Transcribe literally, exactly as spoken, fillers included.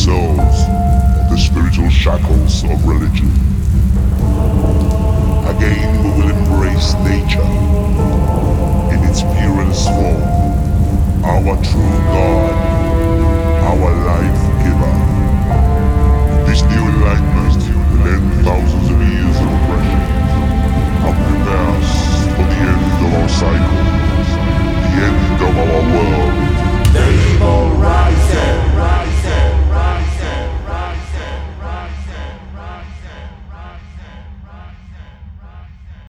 ourselves of the spiritual shackles of religion. Again we will embrace nature in its purest form, our true God, our life